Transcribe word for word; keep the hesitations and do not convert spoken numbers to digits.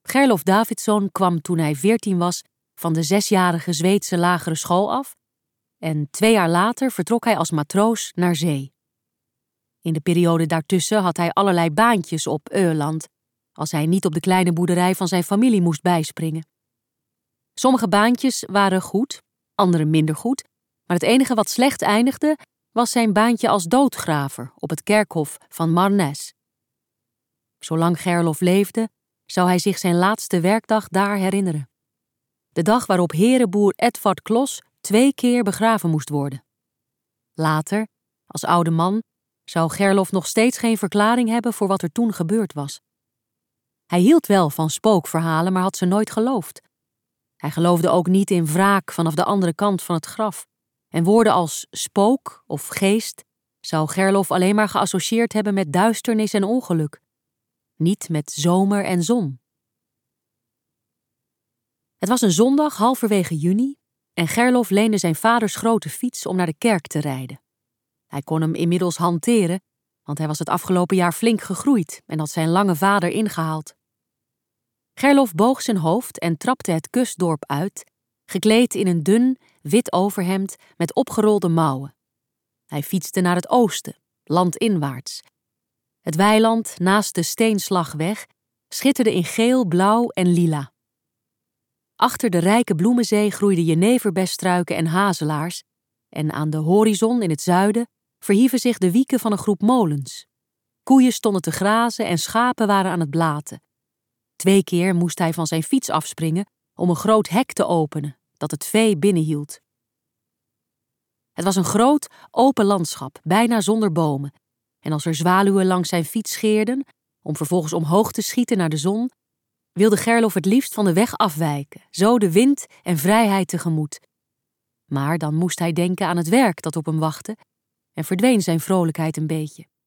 Gerlof Davidsson kwam toen hij veertien was van de zesjarige Zweedse lagere school af en twee jaar later vertrok hij als matroos naar zee. In de periode daartussen had hij allerlei baantjes op Öland, als hij niet op de kleine boerderij van zijn familie moest bijspringen. Sommige baantjes waren goed, andere minder goed, maar het enige wat slecht eindigde was zijn baantje als doodgraver op het kerkhof van Marnez. Zolang Gerlof leefde, zou hij zich zijn laatste werkdag daar herinneren. De dag waarop herenboer Edvard Klos twee keer begraven moest worden. Later, als oude man, zou Gerlof nog steeds geen verklaring hebben voor wat er toen gebeurd was. Hij hield wel van spookverhalen, maar had ze nooit geloofd. Hij geloofde ook niet in wraak vanaf de andere kant van het graf. En woorden als spook of geest zou Gerlof alleen maar geassocieerd hebben met duisternis en ongeluk. Niet met zomer en zon. Het was een zondag halverwege juni en Gerlof leende zijn vaders grote fiets om naar de kerk te rijden. Hij kon hem inmiddels hanteren, want hij was het afgelopen jaar flink gegroeid en had zijn lange vader ingehaald. Gerlof boog zijn hoofd en trapte het kustdorp uit, gekleed in een dun, wit overhemd met opgerolde mouwen. Hij fietste naar het oosten, landinwaarts. Het weiland naast de Steenslagweg schitterde in geel, blauw en lila. Achter de rijke bloemenzee groeiden jeneverbesstruiken en hazelaars en aan de horizon in het zuiden verhieven zich de wieken van een groep molens. Koeien stonden te grazen en schapen waren aan het blaten. Twee keer moest hij van zijn fiets afspringen om een groot hek te openen dat het vee binnenhield. Het was een groot, open landschap, bijna zonder bomen. En als er zwaluwen langs zijn fiets scheerden, om vervolgens omhoog te schieten naar de zon, wilde Gerlof het liefst van de weg afwijken, zo de wind en vrijheid tegemoet. Maar dan moest hij denken aan het werk dat op hem wachtte en verdween zijn vrolijkheid een beetje.